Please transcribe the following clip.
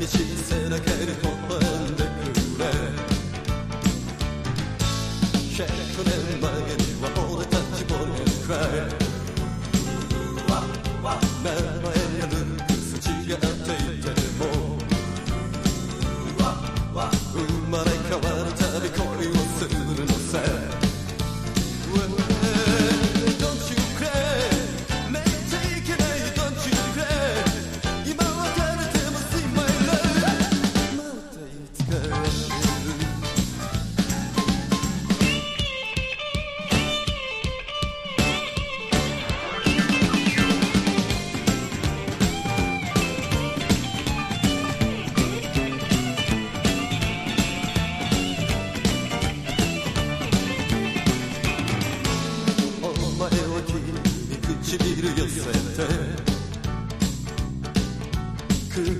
寂しい背中に微笑んでくれ。100年前には俺たちボディークライ、名前やルックス違っていても生まれ変わるたび恋をするのさ。唇寄せて